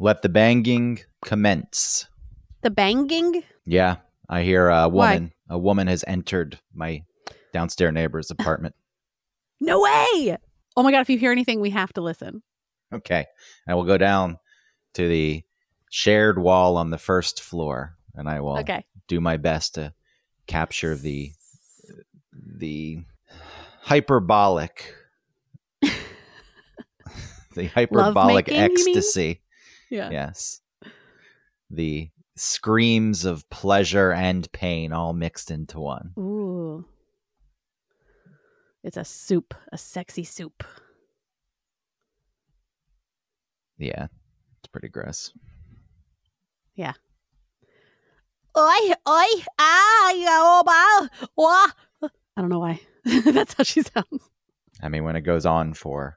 Let the banging commence. The banging? Yeah, I hear a woman. Why? A woman has entered my downstairs neighbor's apartment. No way! Oh my God, if you hear anything, we have to listen. Okay, I will go down to the shared wall on the first floor, and I will do my best to capture the hyperbolic ecstasy. Yeah. Yes. The screams of pleasure and pain all mixed into one. Ooh. It's a soup, a sexy soup. Yeah. It's pretty gross. Yeah. I don't know why. That's how she sounds. I mean, when it goes on for,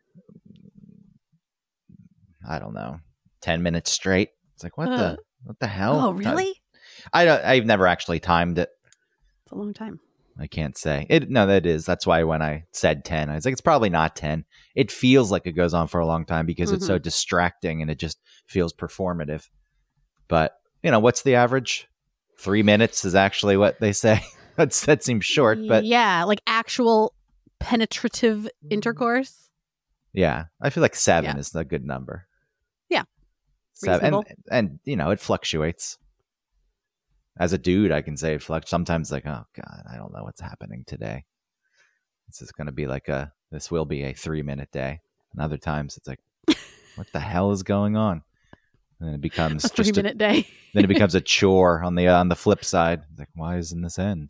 I don't know, 10 minutes straight, it's like, what the hell? Oh, really? I've never actually timed it. It's a long time. I can't say it. No, that is. That's why when I said 10, I was like, it's probably not 10. It feels like it goes on for a long time because it's so distracting and it just feels performative. But, what's the average? 3 minutes is actually what they say. That seems short, but yeah, like actual penetrative intercourse. Yeah, I feel like 7 is a good number. Yeah, 7, and it fluctuates. As a dude, I can say it fluctuates. Sometimes, like, oh god, I don't know what's happening today. This is going to be this will be a 3-minute day. And other times, it's like, what the hell is going on? And then it becomes a 3-minute day. Then it becomes a chore on the flip side. It's like, why isn't this end?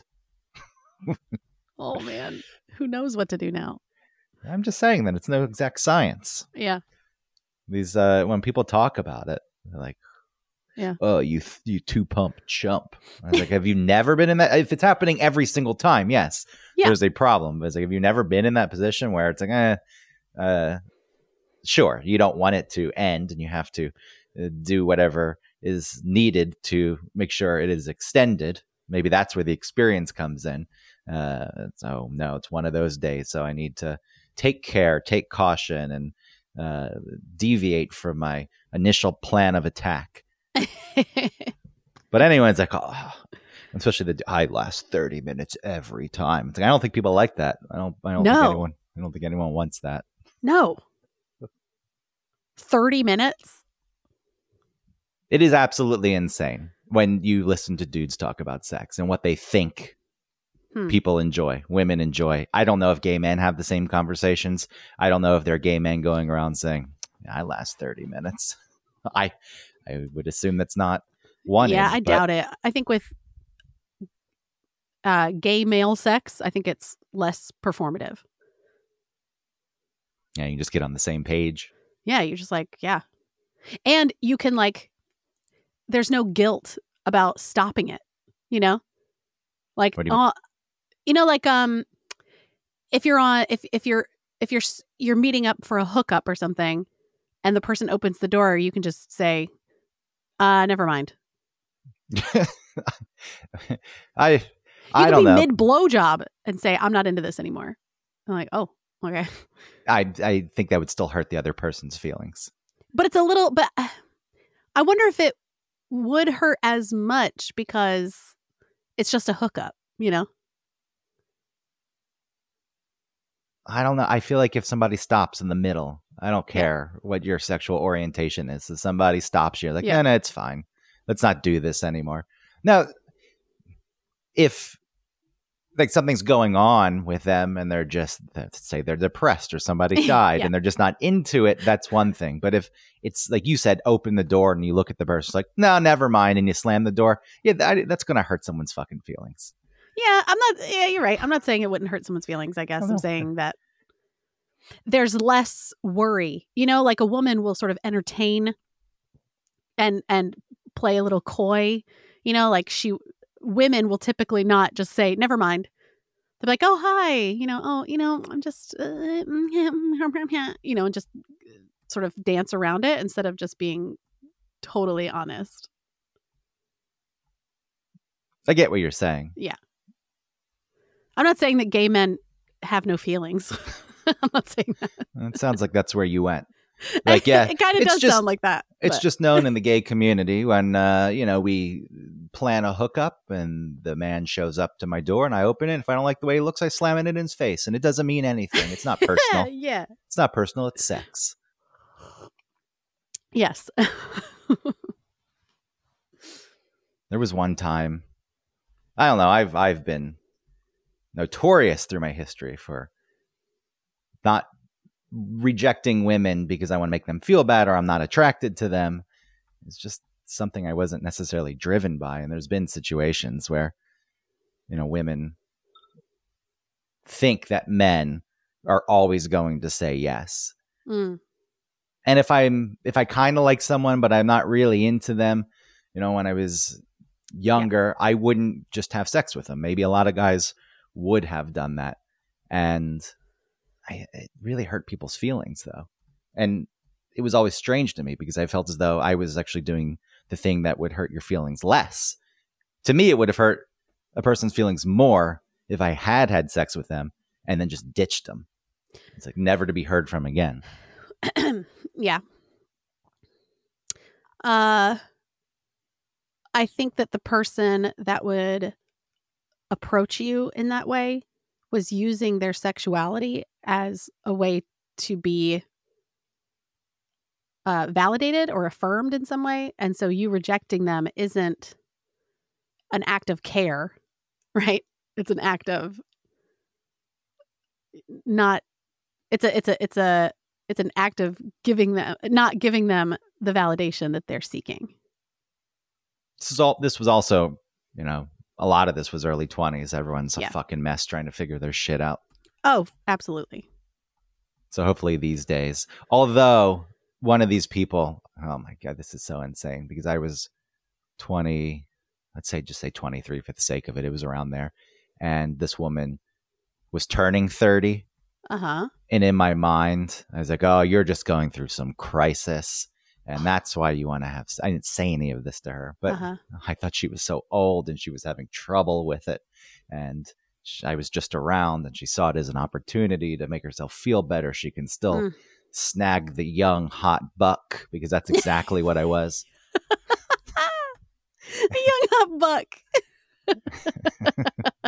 Oh man, who knows what to do now? I'm just saying that it's no exact science. Yeah. These when people talk about it, they're like, yeah, oh, you 2-pump chump. I was like, have you never been in that? If it's happening every single time, yes, there's a problem. But it's like, have you never been in that position where it's like, sure, you don't want it to end, and you have to do whatever is needed to make sure it is extended. Maybe that's where the experience comes in. So no, it's one of those days. So I need to take care, take caution, and deviate from my initial plan of attack. But anyway, it's like, especially I last 30 minutes every time. It's like, I don't think people like that. I don't think anyone wants that. No. 30 minutes? It is absolutely insane when you listen to dudes talk about sex and what they think people enjoy, women enjoy. I don't know if gay men have the same conversations. I don't know if there are gay men going around saying, I last 30 minutes. I would assume that's not one. Yeah, I doubt it. I think with gay male sex, I think it's less performative. Yeah, you just get on the same page. Yeah, you're just like, yeah. And you can there's no guilt about stopping it, Like, if you're on, if you're meeting up for a hookup or something, and the person opens the door, you can just say, never mind. I don't know. Mid blowjob and say, I'm not into this anymore. I'm like, oh, okay. I think that would still hurt the other person's feelings. But it's but I wonder if it would hurt as much because it's just a hookup, I don't know. I feel like if somebody stops in the middle, I don't care what your sexual orientation is. If somebody stops you, like, no, it's fine. Let's not do this anymore. Now, if something's going on with them and they're just, say they're depressed or somebody died and they're just not into it, that's one thing. But if it's like you said, open the door and you look at the person, it's like, no, never mind. And you slam the door. Yeah, that's going to hurt someone's fucking feelings. Yeah, you're right. I'm not saying it wouldn't hurt someone's feelings, I guess. I'm saying that there's less worry. Like a woman will sort of entertain and play a little coy, women will typically not just say, never mind. They're like, oh, hi, I'm just, and just sort of dance around it instead of just being totally honest. I get what you're saying. Yeah. I'm not saying that gay men have no feelings. I'm not saying that. It sounds like that's where you went. Like, yeah, it kind of it's does just- sound like that. it's but- just known in the gay community when, we plan a hookup and the man shows up to my door and I open it. And if I don't like the way he looks, I slam it in his face. And it doesn't mean anything. It's not personal. yeah. It's not personal. It's sex. Yes. There was one time, I don't know, I've been notorious through my history for not rejecting women because I want to make them feel bad or I'm not attracted to them. It's just something I wasn't necessarily driven by. And there's been situations where, women think that men are always going to say yes. Mm. And if I kind of like someone, but I'm not really into them, when I was younger, I wouldn't just have sex with them. Maybe a lot of guys would have done that. And it really hurt people's feelings, though. And it was always strange to me because I felt as though I was actually doing the thing that would hurt your feelings less. To me, it would have hurt a person's feelings more if I had sex with them and then just ditched them. It's like never to be heard from again. Yeah. I think that the person that would approach you in that way was using their sexuality as a way to be validated or affirmed in some way. And so you rejecting them isn't an act of care, right? It's an act of not, it's an act of not giving them the validation that they're seeking. This was also, a lot of this was early 20s. Everyone's a Yeah. fucking mess trying to figure their shit out. Oh, absolutely. So hopefully these days, although one of these people, oh my God, this is so insane because I was 20, just say 23 for the sake of it. It was around there. And this woman was turning 30. Uh-huh. And in my mind, I was like, oh, you're just going through some crisis. And that's why you want to have, I didn't say any of this to her, but I thought she was so old and she was having trouble with it. And I was just around and she saw it as an opportunity to make herself feel better. She can still snag the young, hot buck because that's exactly what I was. A young hot buck.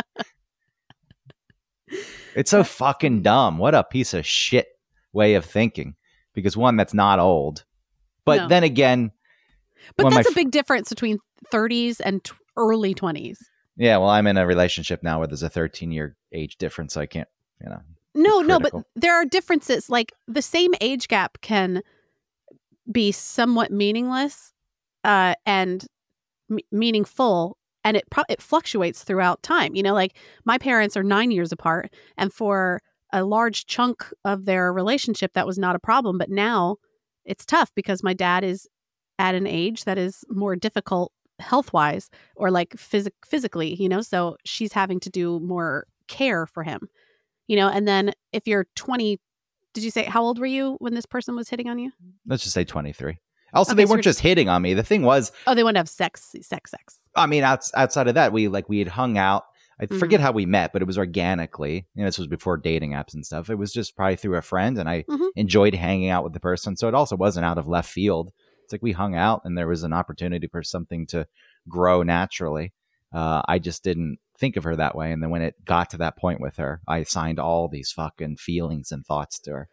It's so fucking dumb. What a piece of shit way of thinking. Because one, that's not old. But then again, but that's a big difference between 30s and early 20s. Yeah, well, I'm in a relationship now where there's a 13-year age difference, so I can't, No, but there are differences. Like the same age gap can be somewhat meaningless and meaningful, and it fluctuates throughout time. Like my parents are 9 years apart, and for a large chunk of their relationship, that was not a problem. But now it's tough because my dad is at an age that is more difficult health-wise or like physically, so she's having to do more care for him, and then if you're 20, did you say, how old were you when this person was hitting on you? Let's just say 23. Also, they weren't just hitting on me. The thing was, they wanted to have sex. I mean, outside of that, we had hung out. I forget how we met, but it was organically. This was before dating apps and stuff. It was just probably through a friend, and I enjoyed hanging out with the person. So it also wasn't out of left field. It's like we hung out, and there was an opportunity for something to grow naturally. I just didn't think of her that way. And then when it got to that point with her, I assigned all these fucking feelings and thoughts to her.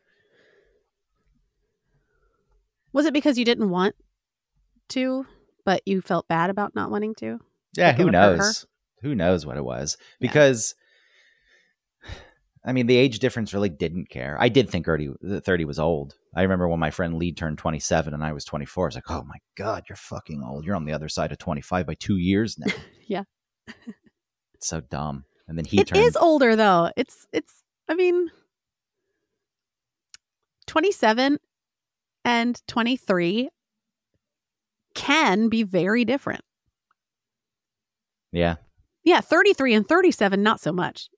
Was it because you didn't want to, but you felt bad about not wanting to? Yeah, who knows? Who knows what it was? Because, I mean, the age difference really didn't care. I did think 30 was old. I remember when my friend Lee turned 27 and I was 24. I was like, oh my God, you're fucking old. You're on the other side of 25 by 2 years now. Yeah. It's so dumb. And then It is older, though. It's. I mean, 27 and 23 can be very different. Yeah. Yeah, 33 and 37, not so much.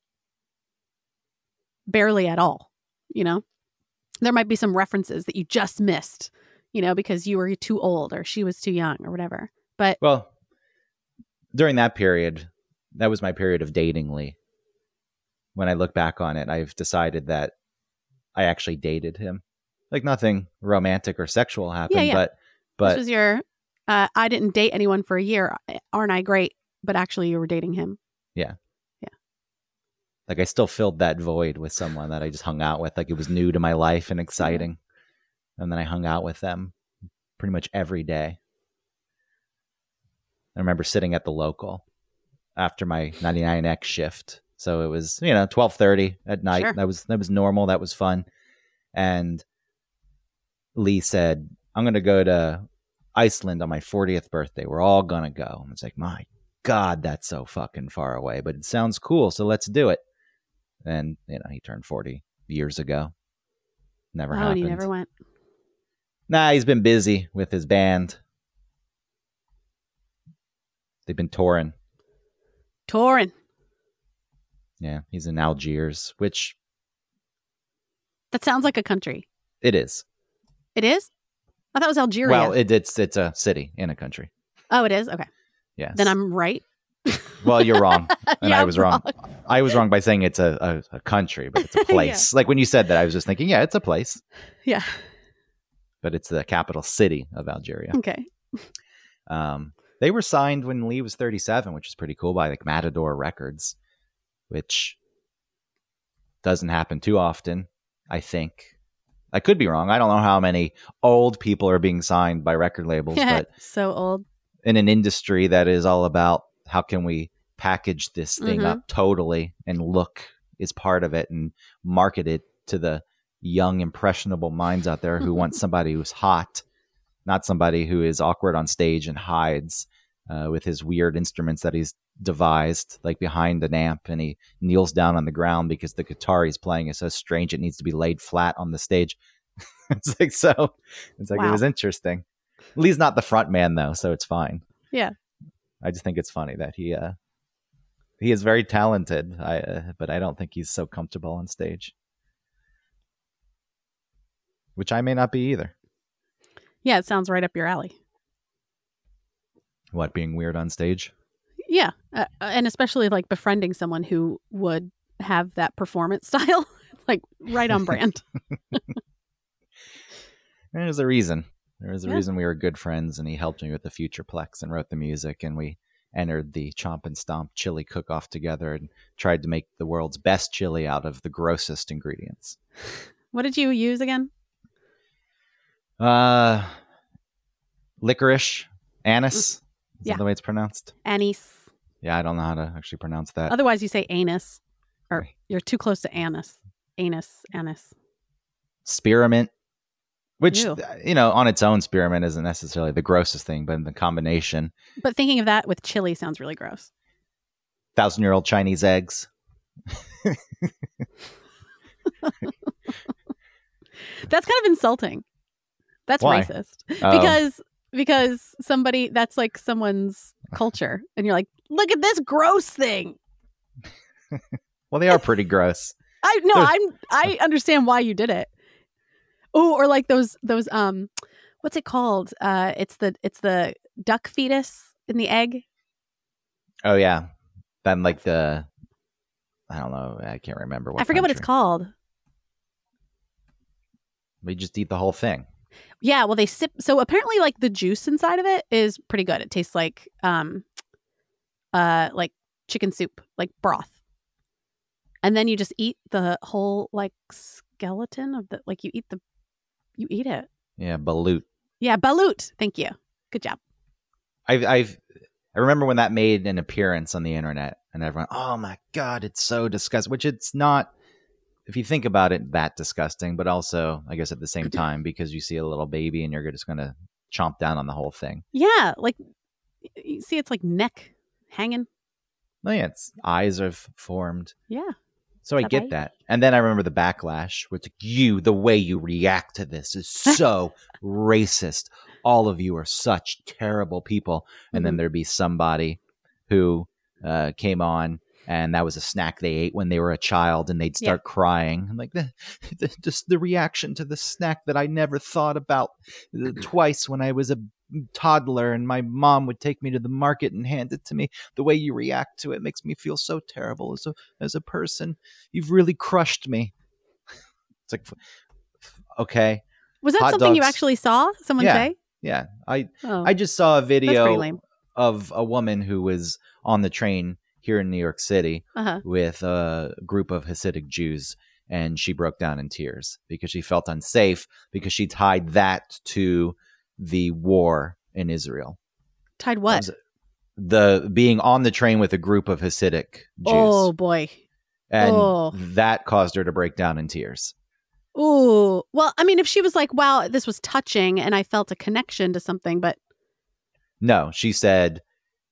Barely at all, There might be some references that you just missed, because you were too old or she was too young or whatever. But well, during that period, that was my period of dating Lee. When I look back on it, I've decided that I actually dated him. Like nothing romantic or sexual happened, Yeah. This but was your, I didn't date anyone for a year. Aren't I great? But actually you were dating him. yeah. Yeah. Like I still filled that void with someone that I just hung out with. Like it was new to my life and exciting. And then I hung out with them pretty much every day. I remember sitting at the local after my 99X shift. So it was, 12:30 at night. Sure. That was normal. That was fun. And Lee said, I'm going to go to Iceland on my 40th birthday. We're all going to go. I was like, my God, that's so fucking far away, but it sounds cool. So let's do it. And, he turned 40 years ago. Never happened. And he never went. Nah, he's been busy with his band. They've been touring. Yeah, he's in Algiers, which... That sounds like a country. It is. It is? I thought it was Algeria. Well, it's a city in a country. Oh, it is? Okay. Yes. Then I'm right. Well, you're wrong. And Yeah, I was wrong. I was wrong by saying it's a country, but it's a place. Like when you said that, I was just thinking, yeah, it's a place. Yeah. But it's the capital city of Algeria. Okay. They were signed when Lee was 37, which is pretty cool, by like Matador Records, which doesn't happen too often, I think. I could be wrong. I don't know how many old people are being signed by record labels, but so old. In an industry that is all about how can we package this thing up totally and look is part of it and market it to the young, impressionable minds out there who want somebody who's hot, not somebody who is awkward on stage and hides with his weird instruments that he's devised, like behind an amp, and he kneels down on the ground because the guitar he's playing is so strange it needs to be laid flat on the stage. It's like wow. It was interesting. Lee's not the front man though, so it's fine. Yeah. I just think it's funny that he is very talented, but I don't think he's so comfortable on stage, which I may not be either. Yeah, it sounds right up your alley. What, being weird on stage? Yeah, and especially like befriending someone who would have that performance style, like right on brand. There's a reason. There was a reason we were good friends, and he helped me with the Futureplex and wrote the music, and we entered the Chomp and Stomp chili cook-off together and tried to make the world's best chili out of the grossest ingredients. What did you use again? Licorice, anise. Is that the way it's pronounced? Anise. Yeah, I don't know how to actually pronounce that. Otherwise, you say anus, or you're too close to anise. Anise. Spearmint. Which, on its own, spearmint isn't necessarily the grossest thing, but in the combination. But thinking of that with chili sounds really gross. 1,000-year-old Chinese eggs. That's kind of insulting. That's Why? Racist. Oh. Because somebody, that's like someone's culture. And you're like, look at this gross thing. Well, they are pretty gross. I understand why you did it. Oh, or like those what's it called? It's the duck fetus in the egg. Oh yeah. Then like I don't know, I can't remember what. I forget what it's called. We just eat the whole thing. Yeah, well they sip, so apparently like the juice inside of it is pretty good. It tastes like chicken soup, like broth. And then you just eat the whole like skeleton of the, like you eat it. Yeah, balut. Yeah, balut. Thank you. Good job. I remember when that made an appearance on the internet, and everyone, oh my God, it's so disgusting. Which it's not, if you think about it, that disgusting. But also, I guess at the same time, because you see a little baby and you're just going to chomp down on the whole thing. Yeah, like you see, it's like neck hanging. Oh yeah, its eyes have formed. Yeah. So I get that. And then I remember the backlash, which the way you react to this is so racist. All of you are such terrible people. And then there'd be somebody who came on, and that was a snack they ate when they were a child, and they'd start crying. I'm like, just the reaction to the snack that I never thought about twice when I was a toddler and my mom would take me to the market and hand it to me. The way you react to it makes me feel so terrible as a person. You've really crushed me. It's like, okay, Was that hot something you dogs- actually saw someone Yeah. say? Yeah, Oh, I just saw a that's pretty video lame. of a woman who was on the train here in New York City Uh-huh. with a group of Hasidic Jews, and she broke down in tears because she felt unsafe because she tied that to the war in Israel. Tied That what? was the being on the train with a group of Hasidic Jews, Oh, boy. and that caused her to break down in tears. Ooh. Well, I mean, if she was like, wow, this was touching and I felt a connection to something, but No, she said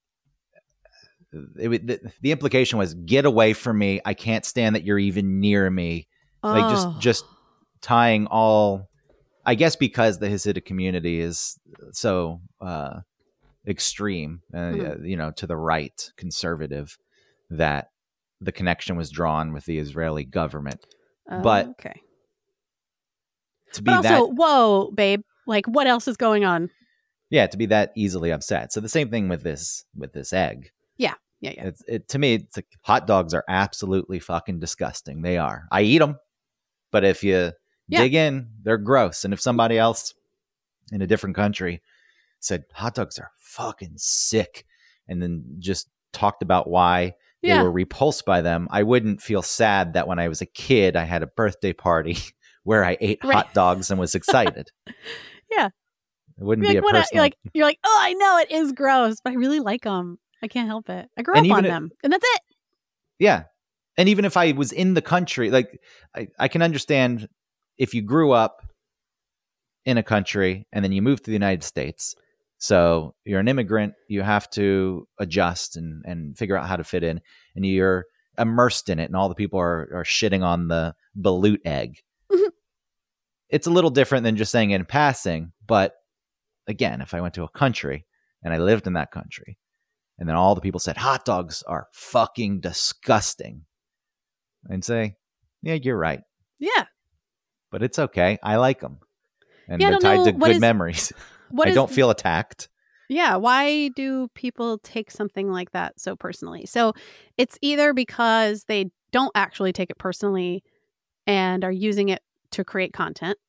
the implication was, get away from me. I can't stand that you're even near me. Like just tying all, I guess because the Hasidic community is so extreme, to the right, conservative, that the connection was drawn with the Israeli government. But okay. to be But also, whoa, babe, like what else is going on? Yeah, to be that easily upset. So the same thing with this egg. Yeah. To me, it's like hot dogs are absolutely fucking disgusting. They are. I eat them, but if you dig in, they're gross. And if somebody else in a different country said hot dogs are fucking sick, and then just talked about why they were repulsed by them, I wouldn't feel sad that when I was a kid, I had a birthday party where I ate hot dogs and was excited. Yeah. It wouldn't be a personal. You're like, oh, I know it is gross, but I really like them. I can't help it. I grew up on them, and that's it. Yeah. And even if I was in the country, like I can understand if you grew up in a country and then you move to the United States. So you're an immigrant, you have to adjust and figure out how to fit in, and you're immersed in it, and all the people are shitting on the balut egg. Mm-hmm. It's a little different than just saying it in passing. But again, if I went to a country and I lived in that country, and then all the people said, hot dogs are fucking disgusting, I'd say, yeah, you're right. Yeah. But it's okay. I like them. And they're tied to good memories. I don't feel attacked. Yeah. Why do people take something like that so personally? So it's either because they don't actually take it personally and are using it to create content,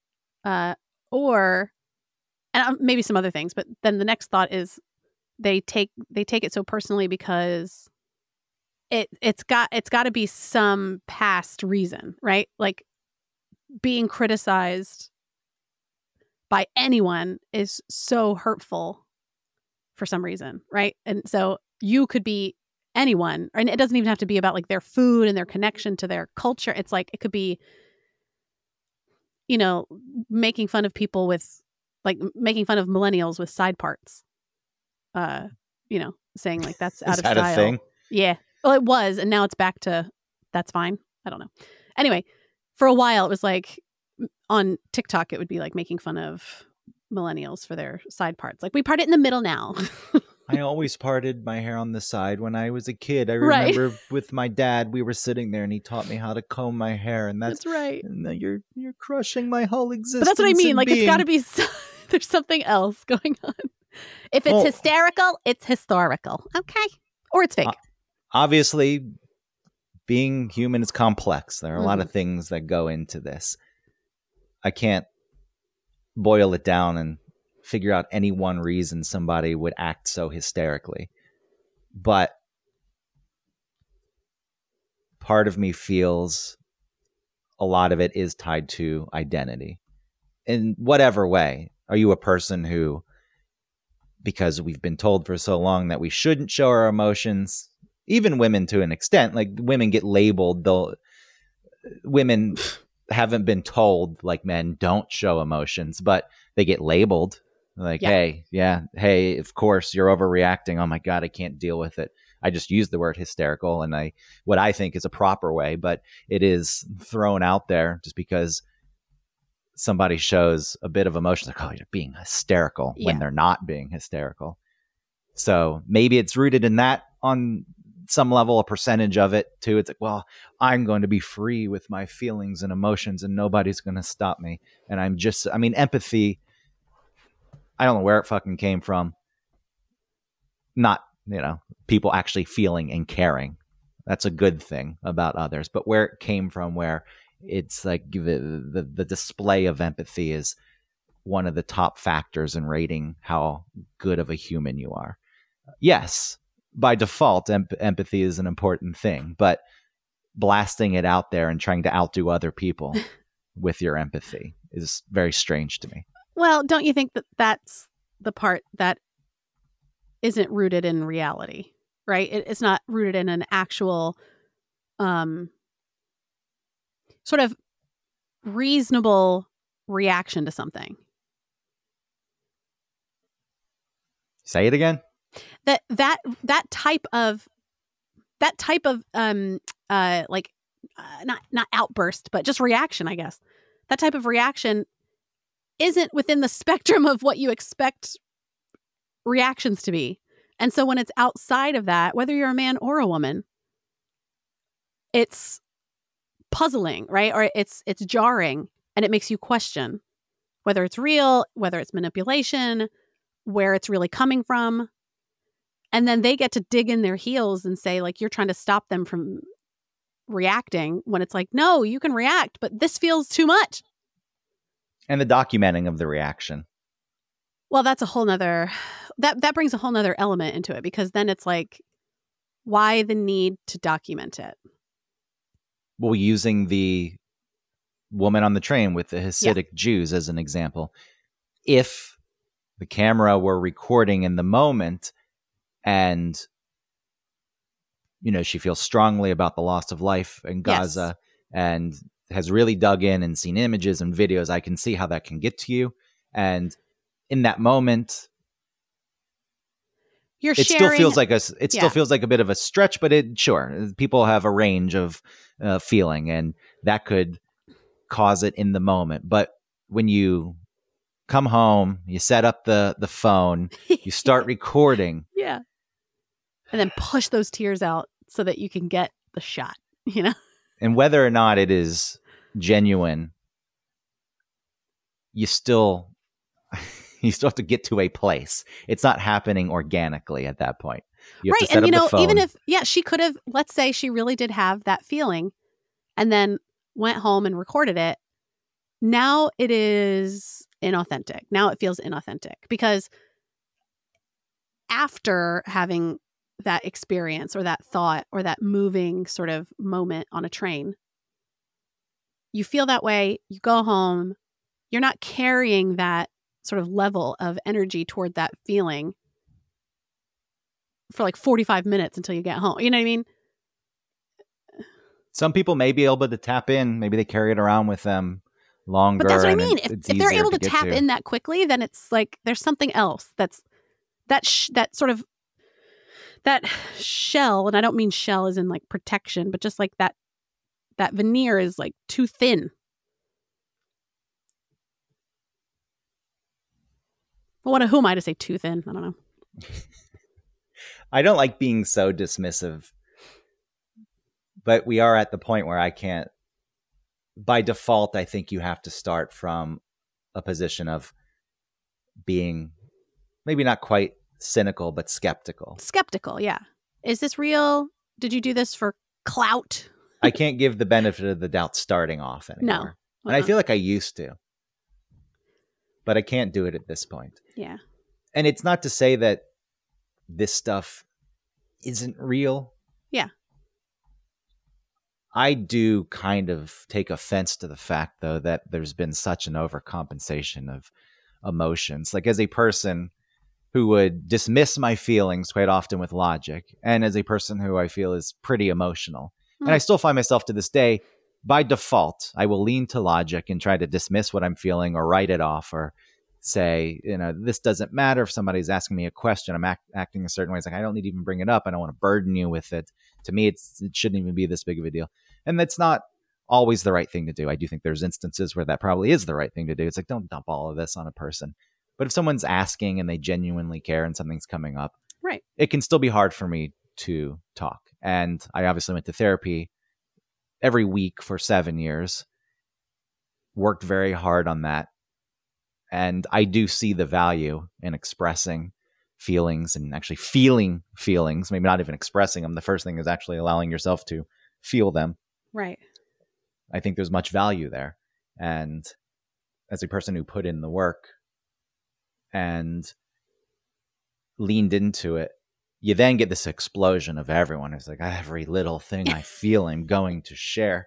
or and maybe some other things. But then the next thought is they take it so personally because it's got to be some past reason, right? Like being criticized by anyone is so hurtful for some reason, right? And so you could be anyone, and it doesn't even have to be about like their food and their connection to their culture. It's like it could be, making fun of people with, like, making fun of millennials with side parts. Saying like that's out of style. Is that a thing? Yeah. Well, it was, and now it's back to that's fine. I don't know. Anyway, for a while it was like on TikTok it would be like making fun of millennials for their side parts. Like, we part it in the middle now. I always parted my hair on the side when I was a kid. I remember with my dad, we were sitting there and he taught me how to comb my hair, and that's right. And you're crushing my whole existence. But that's what I mean. Like, it's got to be there's something else going on. If it's hysterical, it's historical. Okay. Or it's fake. Obviously, being human is complex. There are a lot of things that go into this. I can't boil it down and figure out any one reason somebody would act so hysterically. But part of me feels a lot of it is tied to identity. In whatever way. Are you a person who, because we've been told for so long that we shouldn't show our emotions, even women to an extent, like women get labeled, women haven't been told like men don't show emotions, but they get labeled like, hey, of course you're overreacting. Oh my God, I can't deal with it. I just used the word hysterical, and what I think is a proper way, but it is thrown out there just because somebody shows a bit of emotion, like, oh, you're being hysterical, when they're not being hysterical. So maybe it's rooted in that on some level, a percentage of it too. It's like, well, I'm going to be free with my feelings and emotions and nobody's going to stop me. And empathy, I don't know where it fucking came from. Not, people actually feeling and caring. That's a good thing about others. But where it came from, where it's like the display of empathy is one of the top factors in rating how good of a human you are. Yes, by default, empathy is an important thing, but blasting it out there and trying to outdo other people with your empathy is very strange to me. Well, don't you think that that's the part that isn't rooted in reality, right? It's not rooted in an actual sort of reasonable reaction to something. Say it again. That type of not outburst, but just reaction, I guess. That type of reaction isn't within the spectrum of what you expect reactions to be. And so when it's outside of that, whether you're a man or a woman, it's puzzling, right? Or it's jarring, and it makes you question whether it's real, whether it's manipulation, where it's really coming from. And then they get to dig in their heels and say, like, you're trying to stop them from reacting, when it's like, no, you can react, but this feels too much. And the documenting of the reaction. Well, that's a whole nother, that brings a whole nother element into it, because then it's like, why the need to document it? Well, using the woman on the train with the Hasidic Jews as an example, if the camera were recording in the moment and, you know, she feels strongly about the loss of life in Gaza and has really dug in and seen images and videos, I can see how that can get to you. And in that moment, still feels like still feels like a bit of a stretch, but people have a range of feeling, and that could cause it in the moment. But when you come home, you set up the phone, you start recording. Yeah. And then push those tears out so that you can get the shot, you know? And whether or not it is genuine, you still have to get to a place. It's not happening organically at that point. You have to set up the phone. Even if, she could have, let's say she really did have that feeling and then went home and recorded it. Now it is inauthentic. Now it feels inauthentic, because after having that experience or that thought or that moving sort of moment on a train, you feel that way, you go home, you're not carrying that sort of level of energy toward that feeling for like 45 minutes until you get home. You know what I mean? Some people may be able to tap in. Maybe they carry it around with them longer. But that's what I mean. If they're able to tap in that quickly, then it's like there's something else that's that sort of that shell. And I don't mean shell as in like protection, but just like that veneer is like too thin. Well, who am I to say too thin? I don't know. I don't like being so dismissive, but we are at the point where I can't. By default, I think you have to start from a position of being maybe not quite cynical, but skeptical. Skeptical, yeah. Is this real? Did you do this for clout? I can't give the benefit of the doubt starting off anymore. No. And I feel like I used to. But I can't do it at this point. Yeah. And it's not to say that this stuff isn't real. Yeah. I do kind of take offense to the fact, though, that there's been such an overcompensation of emotions. Like, as a person who would dismiss my feelings quite often with logic, and as a person who I feel is pretty emotional, and I still find myself to this day, by default, I will lean to logic and try to dismiss what I'm feeling or write it off or say, you know, this doesn't matter. If somebody's asking me a question, I'm acting a certain way. It's like, I don't need to even bring it up. I don't want to burden you with it. To me, it shouldn't even be this big of a deal. And that's not always the right thing to do. I do think there's instances where that probably is the right thing to do. It's like, don't dump all of this on a person. But if someone's asking and they genuinely care and something's coming up, right, it can still be hard for me to talk. And I obviously went to therapy every week for 7 years, worked very hard on that. And I do see the value in expressing feelings and actually feeling feelings, maybe not even expressing them. The first thing is actually allowing yourself to feel them. Right. I think there's much value there. And as a person who put in the work and leaned into it, you then get this explosion of everyone who's like, every little thing I feel I'm going to share.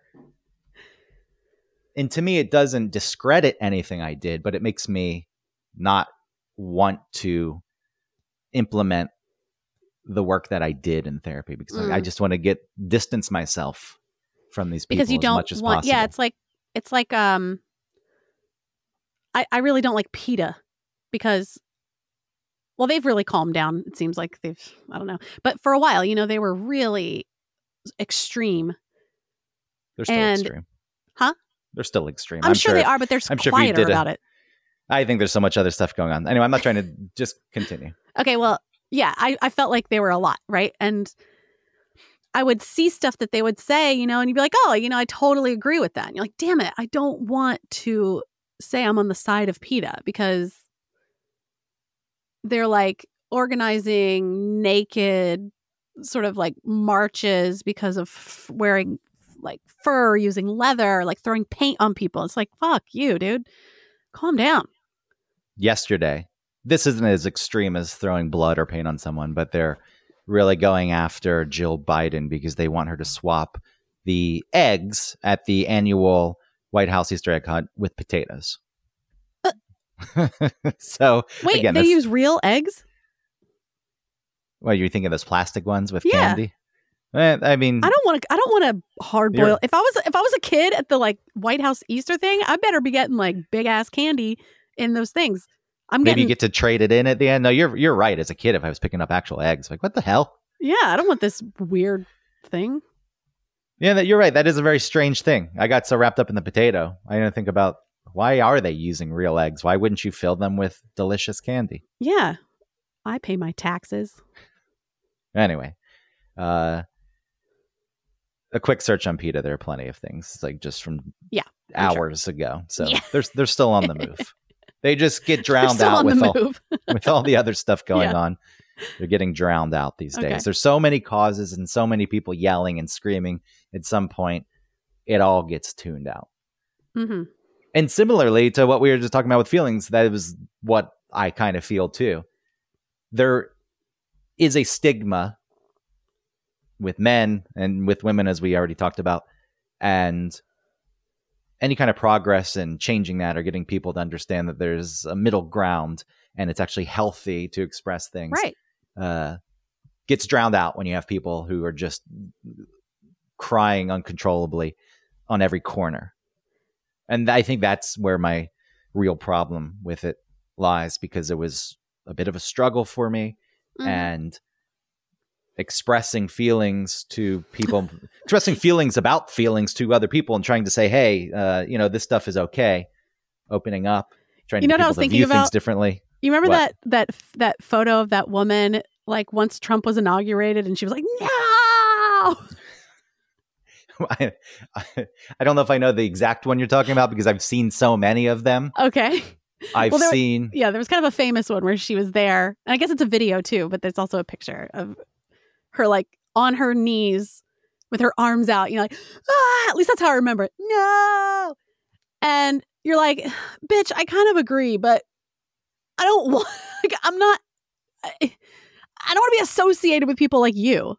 And to me, it doesn't discredit anything I did, but it makes me not want to implement the work that I did in therapy, because I just want to distance myself from these people because you as don't much as want. possible. Yeah, it's like I really don't like PETA because, well, they've really calmed down. It seems like I don't know, but for a while, they were really extreme. They're still extreme, huh? They're still extreme. I'm sure they are, but they're quieter about it. I think there's so much other stuff going on. Anyway, I'm not trying to just continue. Okay, well, yeah, I felt like they were a lot, right? And I would see stuff that they would say, and you'd be like, oh, I totally agree with that. And you're like, damn it, I don't want to say I'm on the side of PETA because they're like organizing naked sort of like marches because of wearing like fur, using leather, like throwing paint on people. It's like, fuck you, dude. Calm down. Yesterday, this isn't as extreme as throwing blood or paint on someone, but they're really going after Jill Biden because they want her to swap the eggs at the annual White House Easter egg hunt with potatoes. So wait, again, they use real eggs? Well, you're thinking those plastic ones with candy? I mean, I don't want to hard boil. If I was a kid at the like White House Easter thing, I better be getting like big ass candy in those things. Maybe you get to trade it in at the end. No, you're right. As a kid, if I was picking up actual eggs, like what the hell? Yeah, I don't want this weird thing. Yeah, you're right. That is a very strange thing. I got so wrapped up in the potato, I didn't think about why are they using real eggs? Why wouldn't you fill them with delicious candy? Yeah, I pay my taxes. Anyway, a quick search on PETA. There are plenty of things like just from hours ago. So they're still on the move. They just get drowned out with all the other stuff going on. They're getting drowned out these days. There's so many causes and so many people yelling and screaming. At some point, it all gets tuned out. Mm-hmm. And similarly to what we were just talking about with feelings, that was what I kind of feel too. There is a stigma with men and with women, as we already talked about, and any kind of progress in changing that or getting people to understand that there's a middle ground and it's actually healthy to express things, right? Gets drowned out when you have people who are just crying uncontrollably on every corner. And I think that's where my real problem with it lies, because it was a bit of a struggle for me. Mm-hmm. And expressing feelings to people, expressing feelings about feelings to other people and trying to say, hey, this stuff is okay. Opening up, trying to get people to view things differently. You remember that photo of that woman, like once Trump was inaugurated and she was like, no! I don't know if I know the exact one you're talking about because I've seen so many of them. Okay. I've seen. There was kind of a famous one where she was there. And I guess it's a video too, but there's also a picture of her like on her knees with her arms out. You're like, at least that's how I remember it. No. And you're like, bitch, I kind of agree, but I don't want, like, I don't want to be associated with people like you.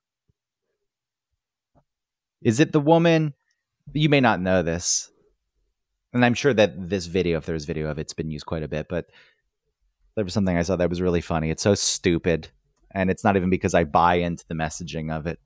Is it the woman? You may not know this. And I'm sure that this video, if there's video of it, it's been used quite a bit, but there was something I saw that was really funny. It's so stupid. And it's not even because I buy into the messaging of it.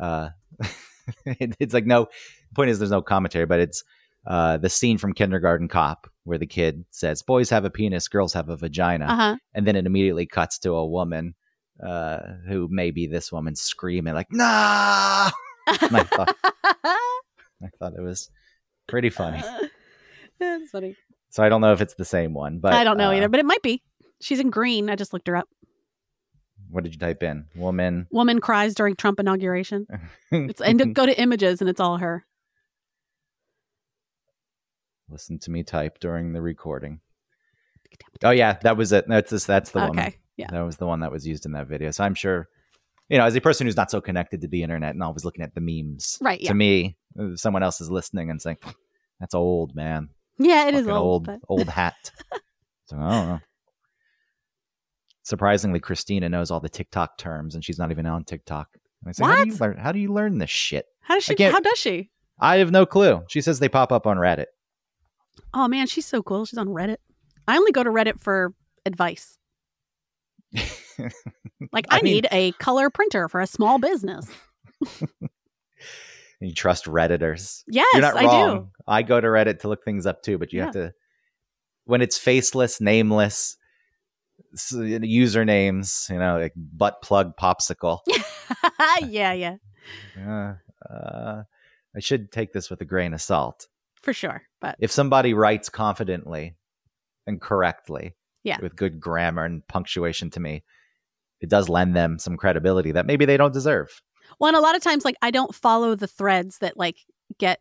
It's like, the point is there's no commentary, but it's the scene from Kindergarten Cop where the kid says, boys have a penis, girls have a vagina. And then it immediately cuts to a woman who may be this woman screaming like, nah! And I thought it was pretty funny. That's funny. So I don't know if it's the same one, but I don't know either, but it might be. She's in green. I just looked her up. What did you type in? Woman cries during Trump inauguration. And go to images and it's all her. Listen to me type during the recording. Oh yeah, that was it. That's the woman. Okay. Yeah. That was the one that was used in that video. So I'm sure as a person who's not so connected to the internet and always looking at the memes, Right, yeah. to me, someone else is listening and saying, that's old, man. Yeah, it is Fucking old. old hat. So, I don't know. Surprisingly, Christina knows all the TikTok terms, and she's not even on TikTok. And I say, What? How do you learn this shit? How does she? I have no clue. She says they pop up on Reddit. Oh man, she's so cool. She's on Reddit. I only go to Reddit for advice. Like, I need a color printer for a small business. You trust Redditors. Yes, You're not wrong. I do. I go to Reddit to look things up too, but you have to, when it's faceless, nameless, usernames, like butt plug popsicle. Yeah. I should take this with a grain of salt. For sure. But if somebody writes confidently and correctly, yeah, with good grammar and punctuation to me, it does lend them some credibility that maybe they don't deserve. Well, and a lot of times, like, I don't follow the threads that like get,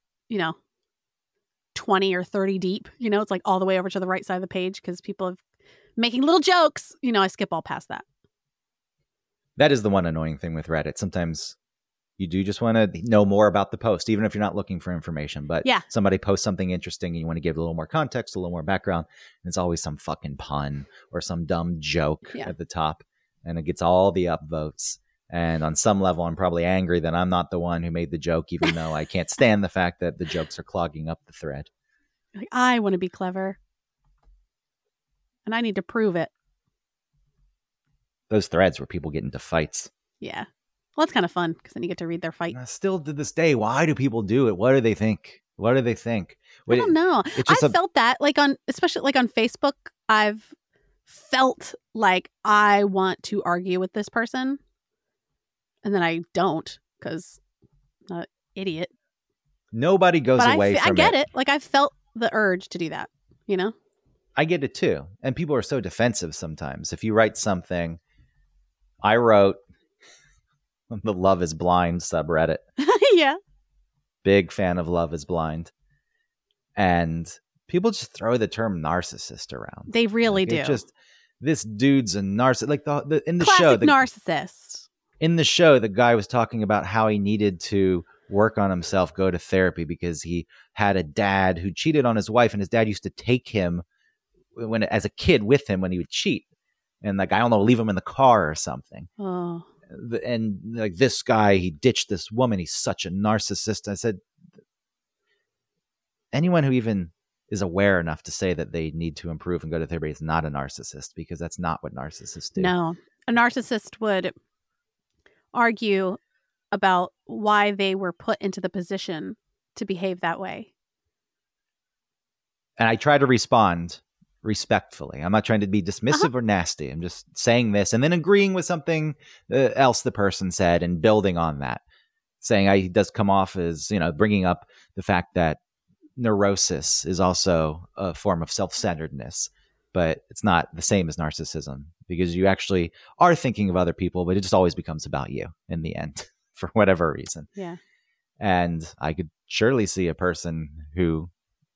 20 or 30 deep. It's like all the way over to the right side of the page because people are making little jokes. I skip all past that. That is the one annoying thing with Reddit. Sometimes you do just want to know more about the post, even if you're not looking for information. But somebody posts something interesting and you want to give it a little more context, a little more background. And it's always some fucking pun or some dumb joke at the top. And it gets all the upvotes. And on some level, I'm probably angry that I'm not the one who made the joke, even though I can't stand the fact that the jokes are clogging up the thread. Like, I want to be clever. And I need to prove it. Those threads where people get into fights. Yeah. Well, it's kind of fun because then you get to read their fight. Still to this day, why do people do it? What do they think? I don't know. I felt that especially like on Facebook, I've felt like I want to argue with this person. And then I don't because I'm not an idiot. Nobody goes away from it. I get it. Like, I felt the urge to do that, I get it too. And people are so defensive sometimes. If you write something, I wrote the Love is Blind subreddit. Yeah. Big fan of Love is Blind. And people just throw the term narcissist around. They really do. This dude's a narcissist. Like in the classic show. Narcissist. In the show, the guy was talking about how he needed to work on himself, go to therapy because he had a dad who cheated on his wife, and his dad used to take him as a kid with him when he would cheat. And like, I don't know, leave him in the car or something. Oh. And like, this guy, he ditched this woman. He's such a narcissist. I said, anyone who even is aware enough to say that they need to improve and go to therapy is not a narcissist, because that's not what narcissists do. No, a narcissist would argue about why they were put into the position to behave that way. And I try to respond respectfully. I'm not trying to be dismissive or nasty. I'm just saying this and then agreeing with something else the person said and building on that. Saying he does come off as, bringing up the fact that neurosis is also a form of self-centeredness, but it's not the same as narcissism, because you actually are thinking of other people, but it just always becomes about you in the end for whatever reason. Yeah. And I could surely see a person who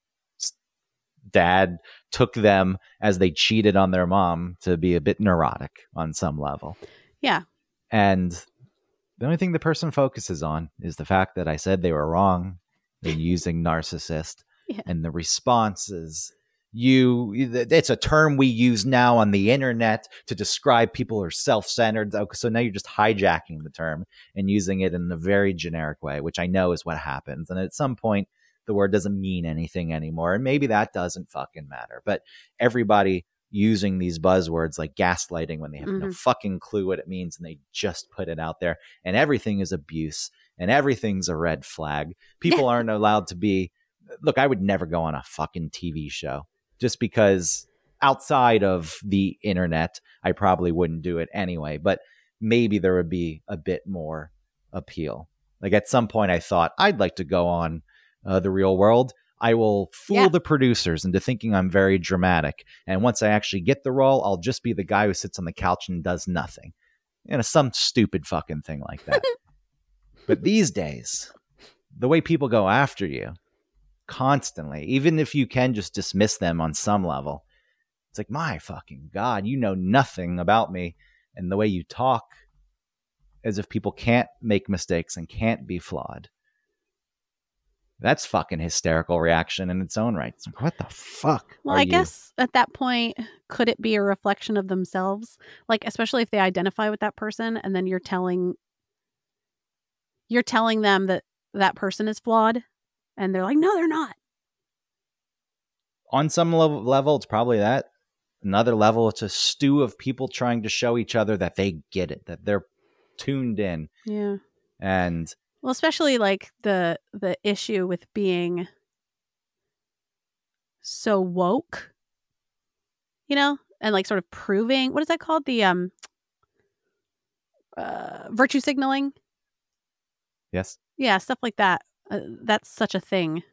dad took them as they cheated on their mom to be a bit neurotic on some level. Yeah. And the only thing the person focuses on is the fact that I said they were wrong in using narcissist. Yeah. And the response is, it's a term we use now on the internet to describe people who are self-centered. So now you're just hijacking the term and using it in a very generic way, which I know is what happens. And at some point, the word doesn't mean anything anymore. And maybe that doesn't fucking matter. But everybody using these buzzwords like gaslighting when they have no fucking clue what it means, and they just put it out there, and everything is abuse and everything's a red flag. People aren't allowed to be. Look, I would never go on a fucking TV show just because outside of the internet, I probably wouldn't do it anyway. But maybe there would be a bit more appeal. Like at some point I thought I'd like to go on The Real World. I will fool the producers into thinking I'm very dramatic. And once I actually get the role, I'll just be the guy who sits on the couch and does nothing. Some stupid fucking thing like that. But these days, the way people go after you constantly, even if you can just dismiss them on some level, it's like, my fucking God, you know nothing about me. And the way you talk, as if people can't make mistakes and can't be flawed. That's fucking hysterical reaction in its own right. It's like, what the fuck? Well, I guess at that point, could it be a reflection of themselves? Like, especially if they identify with that person and then you're telling them that that person is flawed and they're like, no, they're not. On some level, it's probably that. Another level, it's a stew of people trying to show each other that they get it, that they're tuned in. Yeah. And well, especially like the issue with being so woke, you know, and like sort of proving, what is that called? The virtue signaling. Yes. Yeah, stuff like that. That's such a thing.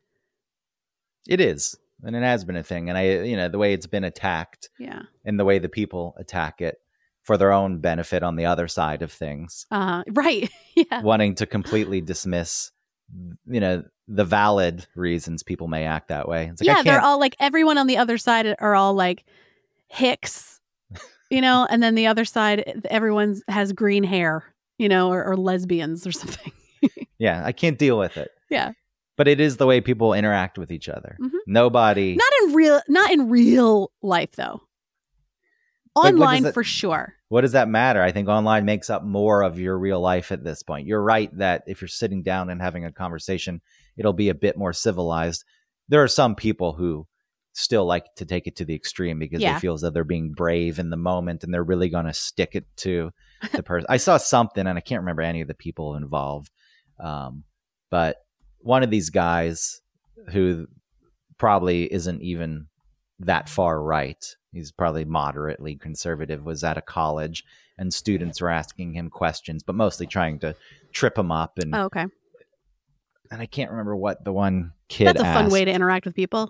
It is. And it has been a thing. And the way it's been attacked. Yeah. And the way the people attack it for their own benefit on the other side of things. Right. Yeah. Wanting to completely dismiss, the valid reasons people may act that way. It's like, they're all like, everyone on the other side are all like Hicks, and then the other side, everyone has green hair, or lesbians or something. Yeah. I can't deal with it. Yeah. But it is the way people interact with each other. Mm-hmm. Nobody. Not in real life, though. Online, for sure. What does that matter? I think online makes up more of your real life at this point. You're right that if you're sitting down and having a conversation, it'll be a bit more civilized. There are some people who still like to take it to the extreme because they feel as though they're being brave in the moment and they're really going to stick it to the person. I saw something, and I can't remember any of the people involved, but one of these guys who probably isn't even that far right, he's probably moderately conservative, was at a college and students were asking him questions, but mostly trying to trip him up. And okay. And I can't remember what the one kid asked. That's a fun way to interact with people.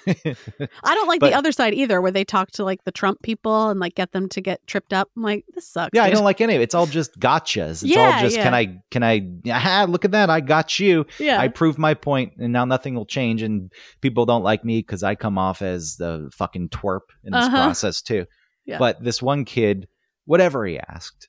I don't like the other side either, where they talk to like the Trump people and like get them to get tripped up. I'm like, this sucks. Yeah, dude. I don't like any of it. It's all just gotchas. It's all just, can I, look at that. I got you. Yeah. I proved my point and now nothing will change. And people don't like me because I come off as the fucking twerp in this process too. Yeah. But this one kid, whatever he asked,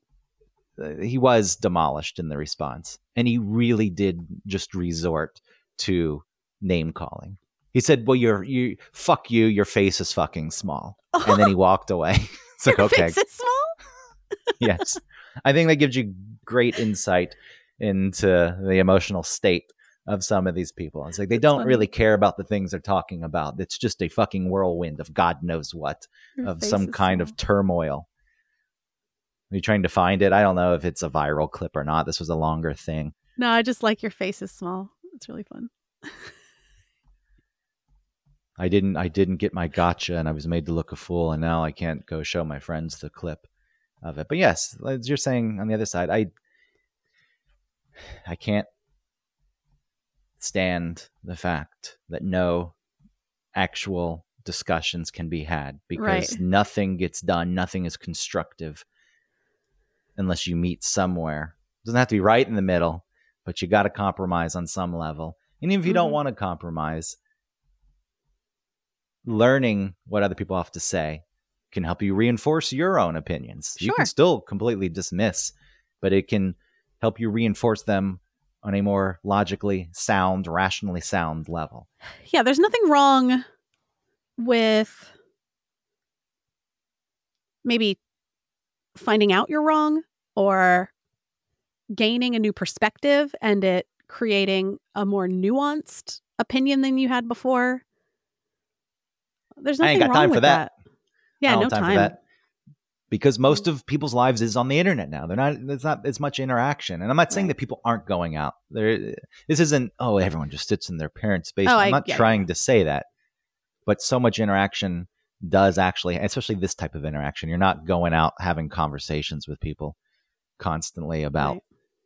he was demolished in the response. And he really did just resort to name calling. He said, well, you fuck you. Your face is fucking small. And then he walked away. It's like, okay. Face is small? Yes. I think that gives you great insight into the emotional state of some of these people. It's like they don't really care about the things they're talking about. It's just a fucking whirlwind of God knows what, of some kind of turmoil. Are you trying to find it? I don't know if it's a viral clip or not. This was a longer thing. No, I just like your face is small. It's really fun. I didn't get my gotcha, and I was made to look a fool, and now I can't go show my friends the clip of it. But yes, as you're saying on the other side, I can't stand the fact that no actual discussions can be had because nothing gets done, nothing is constructive unless you meet somewhere. It doesn't have to be right in the middle, but you got to compromise on some level. And even if you don't want to compromise, learning what other people have to say can help you reinforce your own opinions. Sure. You can still completely dismiss, but it can help you reinforce them on a more logically sound, rationally sound level. Yeah, there's nothing wrong with maybe finding out you're wrong or gaining a new perspective and it creating a more nuanced opinion than you had before. There's nothing wrong with that. I ain't got time for that. Yeah, no time. For that. Because most of people's lives is on the internet now. There's not as much interaction. And I'm not saying that people aren't going out. This isn't, everyone just sits in their parents' basement. I'm not trying to say that. But so much interaction does actually, especially this type of interaction, you're not going out having conversations with people constantly about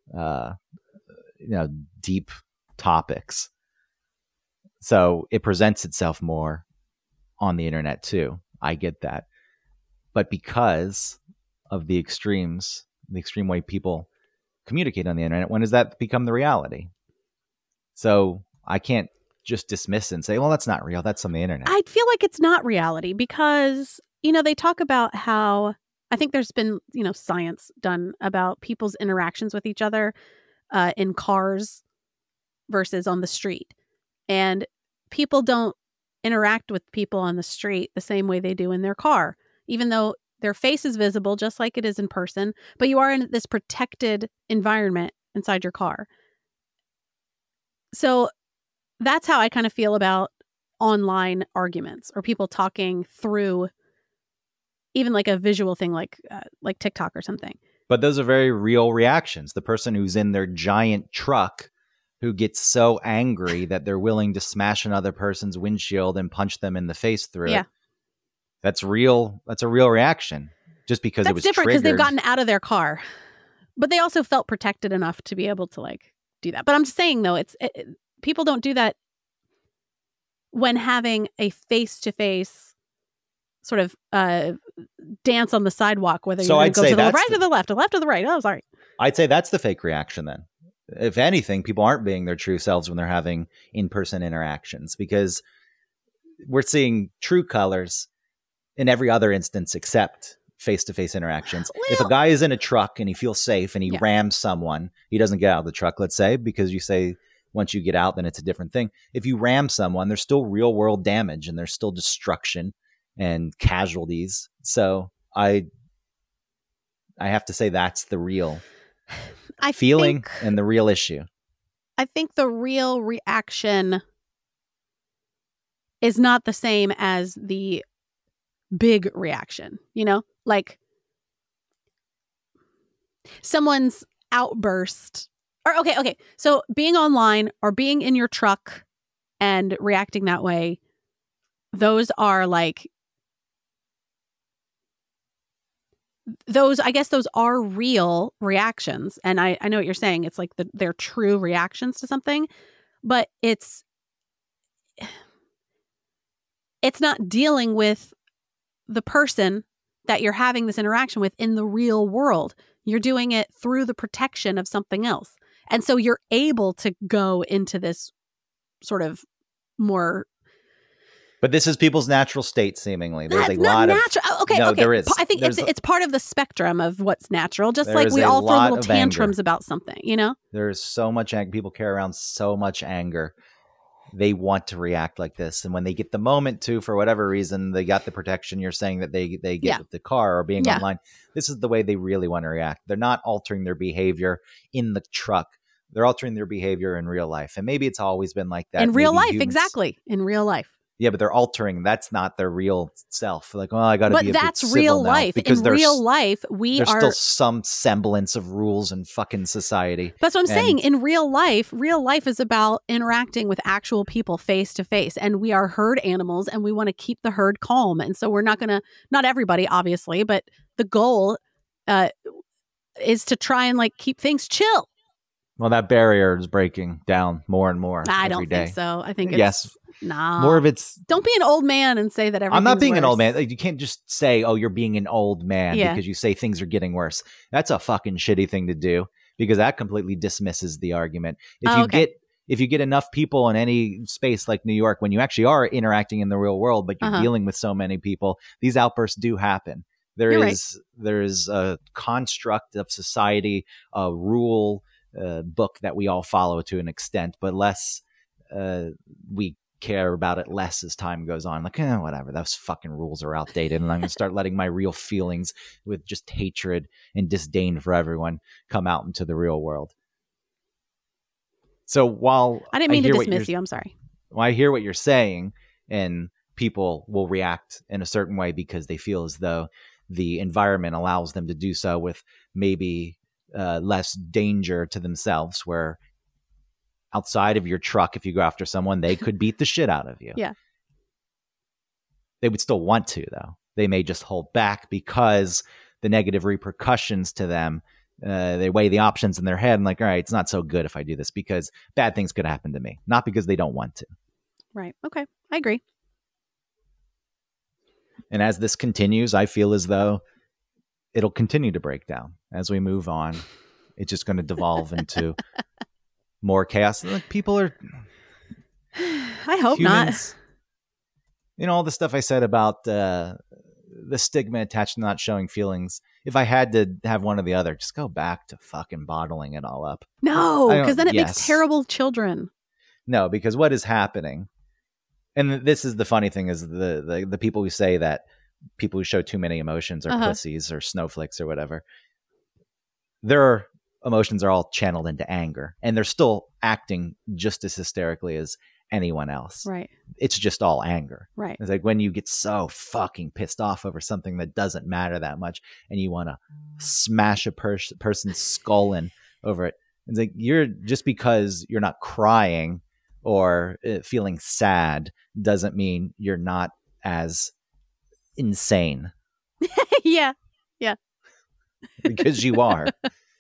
deep topics. So it presents itself more on the internet too. I get that. But because of the extreme way people communicate on the internet, when does that become the reality? So I can't just dismiss it and say, well, that's not real. That's on the internet. I feel like it's not reality because, they talk about how I think there's been, science done about people's interactions with each other in cars versus on the street. And people don't interact with people on the street the same way they do in their car, even though their face is visible just like it is in person, but you are in this protected environment inside your car. So that's how I kind of feel about online arguments or people talking through even like a visual thing like TikTok or something. But those are very real reactions. The person who's in their giant truck who gets so angry that they're willing to smash another person's windshield and punch them in the face through it. That's real. That's a real reaction. Just because it was different because triggered. they've gotten out of their car, but they also felt protected enough to be able to like do that. But I'm just saying though, people don't do that when having a face-to-face sort of dance on the sidewalk, whether you're going to go to the right or the left or the right. Oh, sorry. I'd say that's the fake reaction then. If anything, people aren't being their true selves when they're having in-person interactions, because we're seeing true colors in every other instance except face-to-face interactions. Well, if a guy is in a truck and he feels safe and he rams someone, he doesn't get out of the truck, let's say, because you say once you get out, then it's a different thing. If you ram someone, there's still real-world damage and there's still destruction and casualties. So I have to say that's the real feeling and the real issue. I think the real reaction is not the same as the big reaction, like someone's outburst or okay. So being online or being in your truck and reacting that way, those are like, I guess those are real reactions. And I know what you're saying. It's like they're true reactions to something, but it's not dealing with the person that you're having this interaction with in the real world. You're doing it through the protection of something else. And so you're able to go into this sort of more... But this is people's natural state, seemingly. There's a lot of... Okay. There is. I think it's part of the spectrum of what's natural, just like we all throw little tantrums about something, There's so much anger. People carry around so much anger. They want to react like this. And when they get the moment to, for whatever reason, they got the protection you're saying that they get with the car or being online. This is the way they really want to react. They're not altering their behavior in the truck. They're altering their behavior in real life. And maybe it's always been like that. In real life, exactly. In real life. Yeah, but they're altering. That's not their real self. Like, oh, I got to be a bit civil now. But that's real life. In real life, there's still some semblance of rules in fucking society. That's what I'm saying. In real life is about interacting with actual people face to face. And we are herd animals and we want to keep the herd calm. And so we're not going to, not everybody, obviously, but the goal is to try and like keep things chill. Well, that barrier is breaking down more and more. I don't think so. I think it's nah. More of it's. Don't be an old man and say that everything's I'm not being worse. an old man. Like, you can't just say, "Oh, you're being an old man," because you say things are getting worse. That's a fucking shitty thing to do, because that completely dismisses the argument. If you get enough people in any space like New York, when you actually are interacting in the real world, but you're dealing with so many people, these outbursts do happen. There is a construct of society, a rule book that we all follow to an extent, but less we care about it less as time goes on. Like, whatever, those fucking rules are outdated, and I'm gonna start letting my real feelings with just hatred and disdain for everyone come out into the real world. So while I didn't mean to dismiss you, I'm sorry. Well, I hear what you're saying, and people will react in a certain way because they feel as though the environment allows them to do so with maybe less danger to themselves, where outside of your truck, if you go after someone, they could beat the shit out of you. Yeah. They would still want to, though. They may just hold back because the negative repercussions to them, they weigh the options in their head and like, all right, it's not so good if I do this because bad things could happen to me, not because they don't want to. Right. Okay. I agree. And as this continues, I feel as though it'll continue to break down as we move on. It's just going to devolve into more chaos. Like, people are... I hope humans, not. All the stuff I said about the stigma attached to not showing feelings. If I had to have one or the other, just go back to fucking bottling it all up. No, because then it makes terrible children. No, because what is happening, and this is the funny thing, is the people who say that people who show too many emotions are pussies or snowflakes or whatever, their emotions are all channeled into anger, and they're still acting just as hysterically as anyone else. Right. It's just all anger. Right. It's like when you get so fucking pissed off over something that doesn't matter that much and you want to smash a person's skull in over it. It's like, you're just because you're not crying or feeling sad doesn't mean you're not as insane. Yeah. Because you are.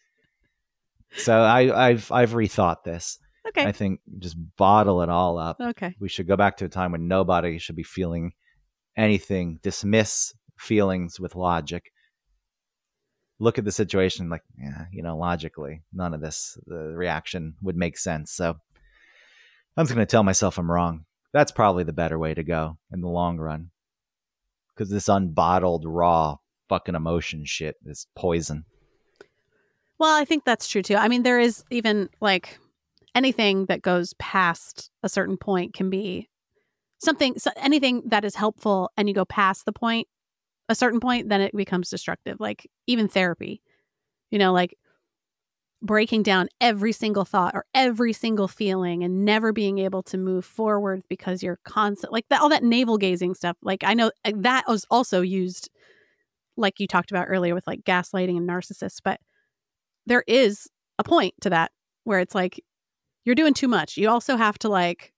So I've rethought this. Okay. I think just bottle it all up. Okay. We should go back to a time when nobody should be feeling anything. Dismiss feelings with logic. Look at the situation like, logically, none of this, the reaction would make sense. So I'm just going to tell myself I'm wrong. That's probably the better way to go in the long run. Because this unbottled, raw fucking emotion shit is poison. Well, I think that's true too. I mean, there is even like anything that goes past a certain point can be anything that is helpful, and you go past a certain point, then it becomes destructive. Like even therapy, like breaking down every single thought or every single feeling and never being able to move forward because you're constant, like that, all that navel gazing stuff. Like I know that was also used, like you talked about earlier, with like gaslighting and narcissists, but there is a point to that where it's like, you're doing too much. You also have to like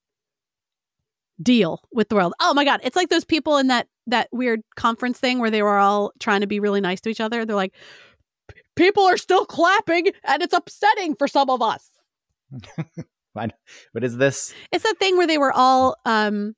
deal with the world. Oh my God. It's like those people in that weird conference thing where they were all trying to be really nice to each other. They're like, people are still clapping and it's upsetting for some of us. What is this? It's that thing where they were all, I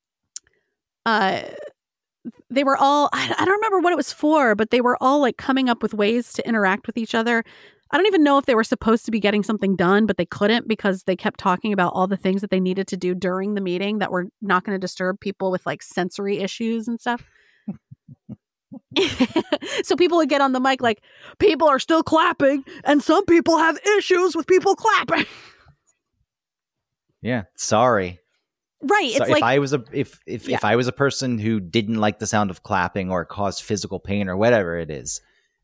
don't remember what it was for, but they were all like coming up with ways to interact with each other. I don't even know if they were supposed to be getting something done, but they couldn't because they kept talking about all the things that they needed to do during the meeting that were not going to disturb people with like sensory issues and stuff. So people would get on the mic like, people are still clapping and some people have issues with people clapping. Yeah. Sorry. Right. So it's like, if I was a person who didn't like the sound of clapping or caused physical pain or whatever it is,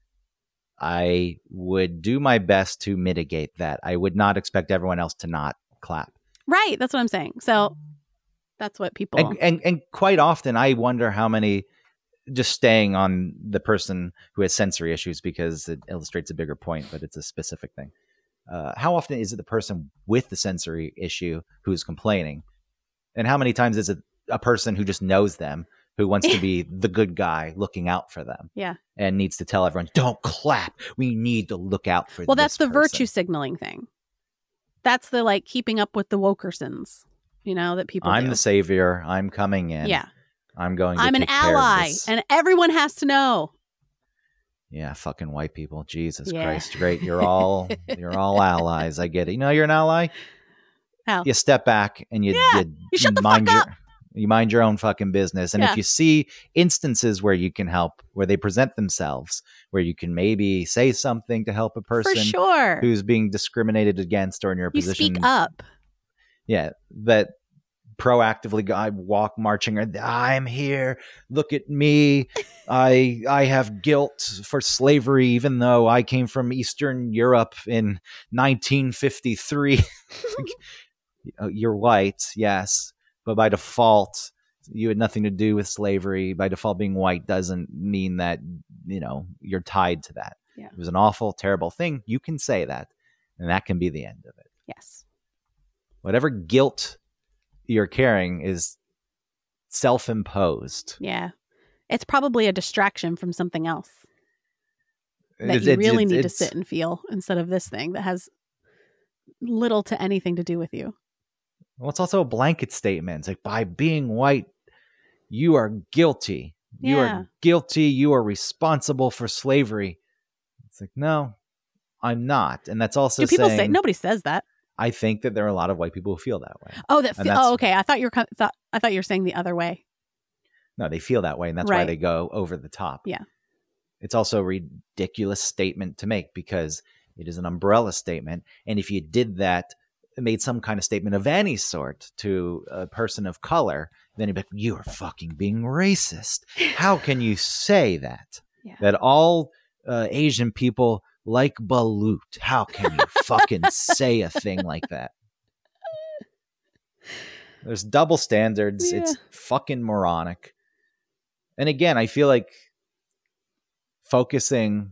I would do my best to mitigate that. I would not expect everyone else to not clap. Right. That's what I'm saying. So that's what people... And quite often I wonder how many, just staying on the person who has sensory issues because it illustrates a bigger point, but it's a specific thing. How often is it the person with the sensory issue who's complaining? And how many times is it a person who just knows them, who wants to be the good guy looking out for them? Yeah. And needs to tell everyone, don't clap. We need to look out for them. Well, that's the virtue signaling thing. That's the like keeping up with the Wokersons, that people I'm do. the savior. I'm coming in. Yeah. I'm going to I'm an take care of ally this. and everyone has to know. Yeah, fucking white people. Jesus Christ. Great. You're all allies. I get it. You're an ally? How? You step back and you shut the fuck up. You mind your own fucking business. And if you see instances where you can help, where they present themselves, where you can maybe say something to help a person for sure who's being discriminated against or in your position. You speak up. Yeah. That proactively walk marching. I'm here. Look at me. I have guilt for slavery, even though I came from Eastern Europe in 1953. You're white. Yes. But by default, you had nothing to do with slavery. By default, being white doesn't mean that, you're tied to that. Yeah. It was an awful, terrible thing. You can say that, and that can be the end of it. Yes. Whatever guilt you're carrying is self-imposed. Yeah. It's probably a distraction from something else that you really need to sit and feel instead of this thing that has little to anything to do with you. Well, it's also a blanket statement. It's like, by being white, you are guilty. You are guilty. You are responsible for slavery. It's like, no, I'm not. And that's also do people say nobody says that? I think that there are a lot of white people who feel that way. Oh, okay. I thought you were saying the other way. No, they feel that way, and that's why they go over the top. Yeah. It's also a ridiculous statement to make because it is an umbrella statement. And if you did that, made some kind of statement of any sort to a person of color, then you'd be like, you are fucking being racist. How can you say that? Yeah. That all Asian people like balut. How can you fucking say a thing like that? There's double standards. Yeah. It's fucking moronic. And again, I feel like focusing,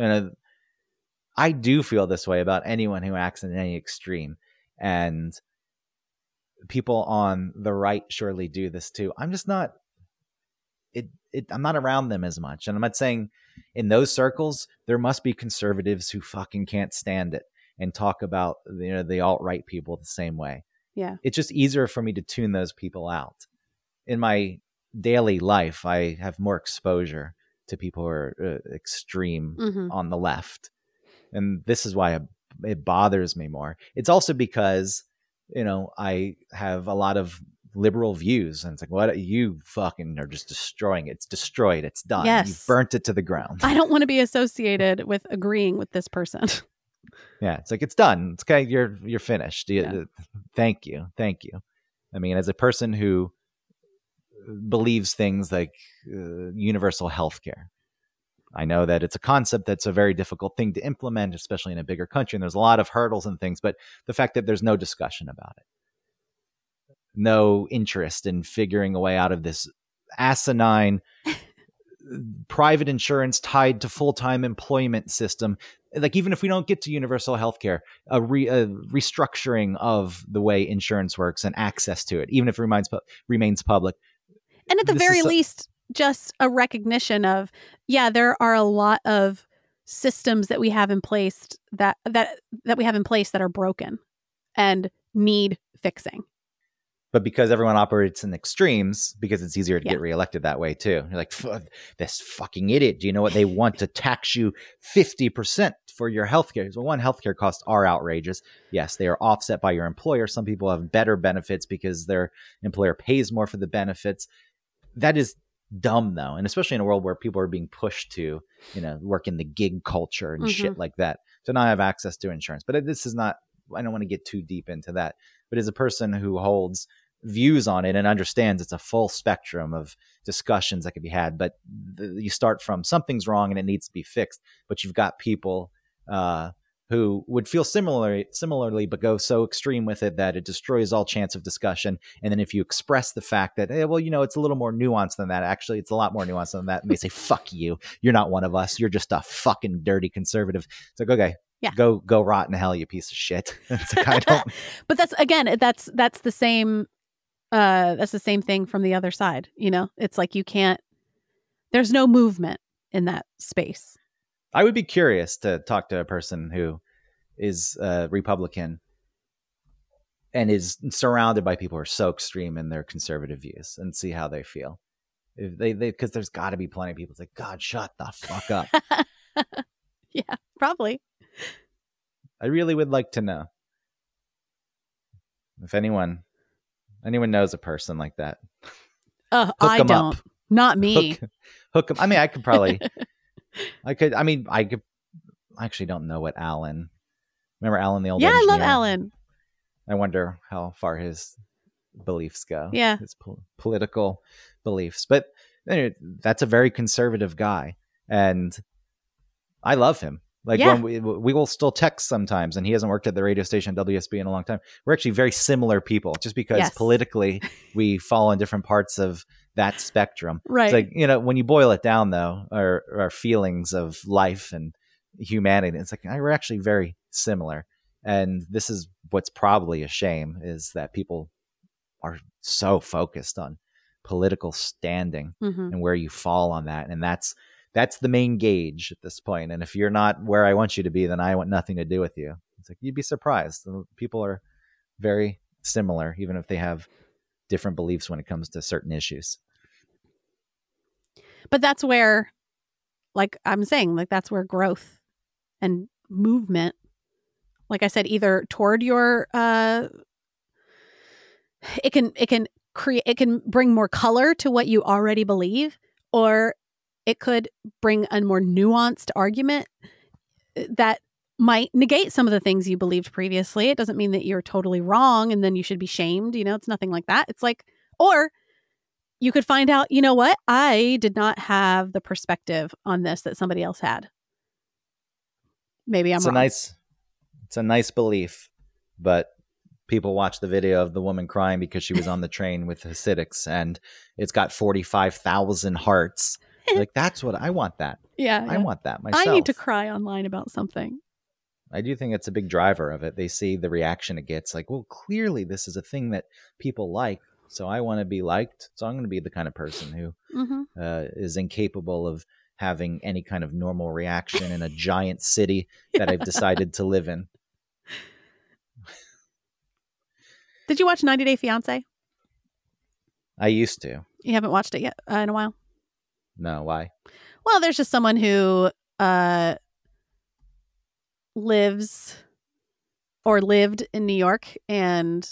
I do feel this way about anyone who acts in any extreme. And people on the right surely do this too. I'm just not, I'm not around them as much. And I'm not saying in those circles, there must be conservatives who fucking can't stand it and talk about, the alt-right people the same way. Yeah. It's just easier for me to tune those people out. In my daily life, I have more exposure to people who are extreme on the left. And this is why it bothers me more. It's also because, I have a lot of liberal views, and it's like, what, you fucking are just destroying it. It's destroyed. It's done. Yes. You've burnt it to the ground. I don't want to be associated with agreeing with this person. Yeah, it's like, it's done. It's okay. You're finished. Yeah. Thank you. I mean, as a person who believes things like universal health care, I know that it's a concept that's a very difficult thing to implement, especially in a bigger country. And there's a lot of hurdles and things, but the fact that there's no discussion about it, no interest in figuring a way out of this asinine private insurance tied to full-time employment system. Like, even if we don't get to universal healthcare, a restructuring of the way insurance works and access to it, even if it remains public. And at the very least, just a recognition of, there are a lot of systems that we have in place that we have in place that are broken and need fixing. But because everyone operates in extremes, because it's easier to get reelected that way too. You're like, this fucking idiot. Do you know what they want to tax you 50% for your healthcare? So one, healthcare costs are outrageous. Yes, they are offset by your employer. Some people have better benefits because their employer pays more for the benefits. That is dumb though. And especially in a world where people are being pushed to, work in the gig culture and shit like that, to not have access to insurance. But this is not, I don't want to get too deep into that. But as a person who holds views on it and understands it's a full spectrum of discussions that can be had, but you start from something's wrong and it needs to be fixed. But you've got people who would feel similarly, but go so extreme with it that it destroys all chance of discussion. And then if you express the fact that, hey, well, it's a little more nuanced than that. Actually, it's a lot more nuanced than that. And they say, fuck you. You're not one of us. You're just a fucking dirty conservative. It's like, okay, go rot in hell, you piece of shit. It's like, I don't. But that's the same. That's the same thing from the other side. It's like there's no movement in that space. I would be curious to talk to a person who is a Republican and is surrounded by people who are so extreme in their conservative views and see how they feel. If they because there's got to be plenty of people. It's like, God, shut the fuck up. Yeah, probably. I really would like to know if anyone knows a person like that. I don't. Up. Not me. Hook them. I mean, I could probably. I actually don't know what Alan. Remember Alan, the old engineer? I love Alan. I wonder how far his beliefs go. Yeah. His political beliefs. But anyway, that's a very conservative guy. And I love him. Like, when we will still text sometimes, and he hasn't worked at the radio station WSB in a long time. We're actually very similar people, just because politically we fall in different parts of that spectrum. Right. It's like, when you boil it down, though, our feelings of life and humanity, it's like, we're actually very similar. And this is what's probably a shame, is that people are so focused on political standing and where you fall on that. And that's the main gauge at this point. And if you're not where I want you to be, then I want nothing to do with you. It's like, you'd be surprised. People are very similar, even if they have different beliefs when it comes to certain issues. But that's where, like I'm saying, like that's where growth and movement, like I said, either toward your, it can it can bring more color to what you already believe, or it could bring a more nuanced argument that might negate some of the things you believed previously. It doesn't mean that you're totally wrong and then you should be shamed. It's nothing like that. It's like, or you could find out, you know what? I did not have the perspective on this that somebody else had. Maybe I'm wrong. It's a nice belief, but people watch the video of the woman crying because she was on the train with Hasidics and it's got 45,000 hearts. Like, that's what I want. That. Yeah. I want that myself. I need to cry online about something. I do think it's a big driver of it. They see the reaction it gets, like, well, clearly this is a thing that people like, so I want to be liked. So I'm going to be the kind of person who is incapable of having any kind of normal reaction in a giant city that I've decided to live in. Did you watch 90 Day Fiancé? I used to. You haven't watched it yet in a while? No, why? Well, there's just someone who lived in New York, and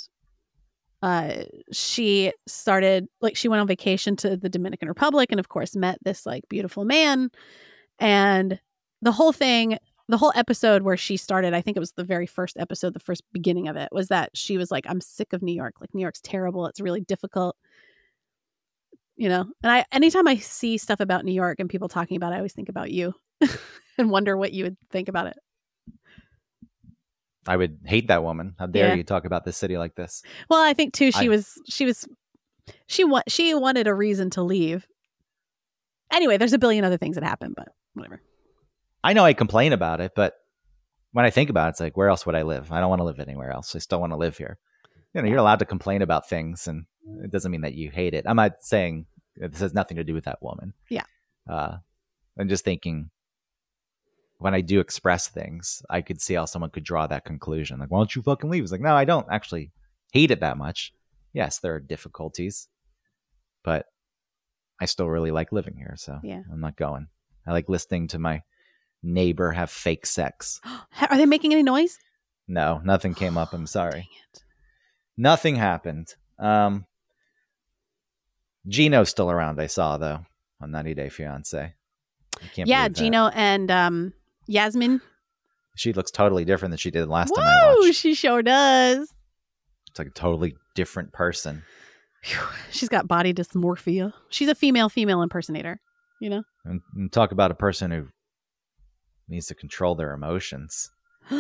she went on vacation to the Dominican Republic and of course met this like beautiful man. And the whole episode where she started, I think it was the very first episode, the first beginning of it, was that she was like, I'm sick of New York. Like, New York's terrible. It's really difficult. And anytime I see stuff about New York and people talking about it, I always think about you and wonder what you would think about it. I would hate that woman. How dare you talk about this city like this? Well, I think too, she wanted a reason to leave. Anyway, there's a billion other things that happen, but whatever. I know I complain about it, but when I think about it, it's like, where else would I live? I don't want to live anywhere else. I still want to live here. You're allowed to complain about things, and it doesn't mean that you hate it. I'm not saying this has nothing to do with that woman. Yeah. I'm just thinking, when I do express things, I could see how someone could draw that conclusion. Like, why don't you fucking leave? It's like, no, I don't actually hate it that much. Yes, there are difficulties, but I still really like living here. So yeah. I'm not going. I like listening to my neighbor have fake sex. Are they making any noise? No, nothing came up. I'm sorry. Dang it. Nothing happened. Gino's still around, I saw, though, on 90 Day Fiancé. Gino and Yasmin. She looks totally different than she did last time I watched. She sure does. It's like a totally different person. She's got body dysmorphia. She's a female impersonator, And talk about a person who needs to control their emotions.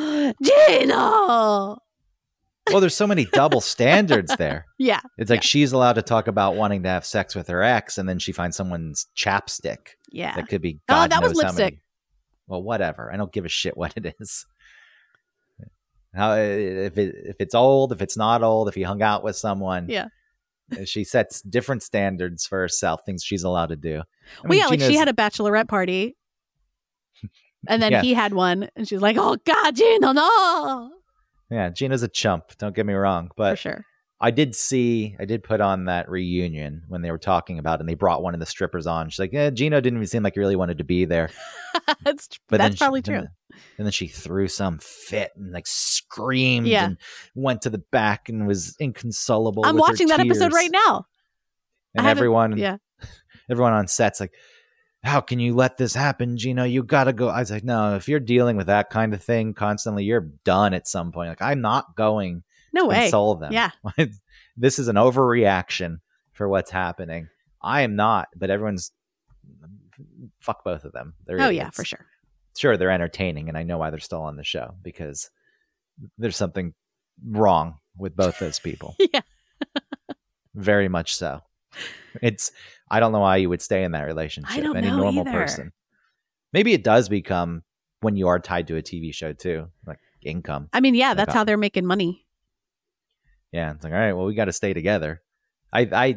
Gino! Well, there's so many double standards there. Yeah. It's like she's allowed to talk about wanting to have sex with her ex, and then she finds someone's chapstick. Yeah. That could be God that knows was lipstick. Well, whatever. I don't give a shit what it is. How if it's old, if it's not old, if he hung out with someone. Yeah. She sets different standards for herself, things she's allowed to do. Like she had a bachelorette party. And then he had one, and she's like, "Oh God, Gino, no!" Yeah, Gino's a chump. Don't get me wrong, but for sure, I did put on that reunion when they were talking about it, and they brought one of the strippers on. She's like, Gino didn't even seem like he really wanted to be there. That's probably true. And then she threw some fit and like screamed and went to the back and was inconsolable. I'm watching that episode right now, and everyone on set's like, how can you let this happen, Gino? You got to go. I was like, no, if you're dealing with that kind of thing constantly, you're done at some point. Like, I'm not going to console them. Yeah. This is an overreaction for what's happening. I am not, but everyone's fuck both of them. They're idiots. Yeah, for sure. Sure, they're entertaining, and I know why they're still on the show, because there's something wrong with both those people. Yeah. Very much so. I don't know why you would stay in that relationship. I don't Any know normal either. person. Maybe it does become when you are tied to a TV show too, like income. I mean, yeah, that's how they're making money. Yeah, it's like, all right, well, we got to stay together. I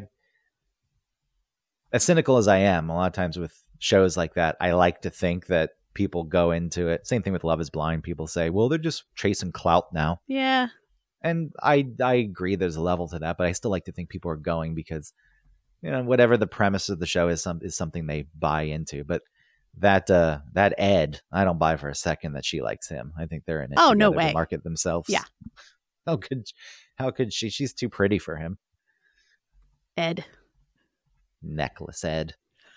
as cynical as I am, a lot of times with shows like that, I like to think that people go into it. Same thing with Love is Blind. People say, well, they're just chasing clout now. Yeah. And I agree there's a level to that, but I still like to think people are going because, whatever the premise of the show is something they buy into. But that Ed, I don't buy for a second that she likes him. I think they're in it no way. to market themselves. Yeah. How could she? She's too pretty for him. Ed. Necklace Ed.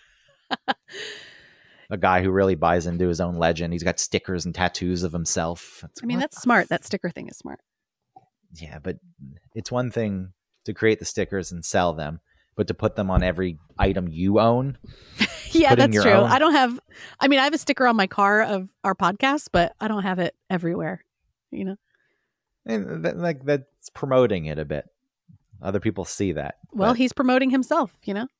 A guy who really buys into his own legend. He's got stickers and tattoos of himself. That's smart. That sticker thing is smart. Yeah, but it's one thing to create the stickers and sell them, but to put them on every item you own. Yeah, that's true. I have a sticker on my car of our podcast, but I don't have it everywhere, And that's promoting it a bit. Other people see that. Well, he's promoting himself,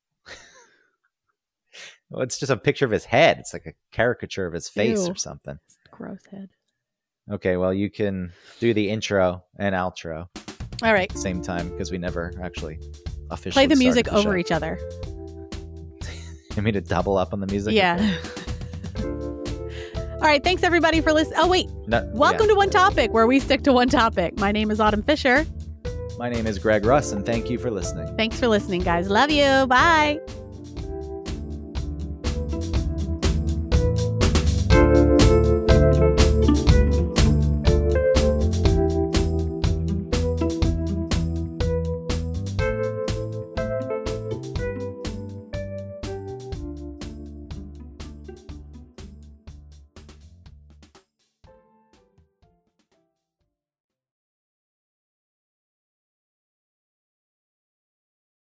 Well, it's just a picture of his head. It's like a caricature of his face Ew. or something. Gross head. Okay, well, you can do the intro and outro All right. at the same time because we never actually officially Play the started music the over show. each other. You mean to double up on the music? Yeah. All right. Thanks, everybody, for listening. Oh, wait. Welcome to One Topic, where we stick to one topic. My name is Autumn Fisher. My name is Greg Russ, and thank you for listening. Thanks for listening, guys. Love you. Bye.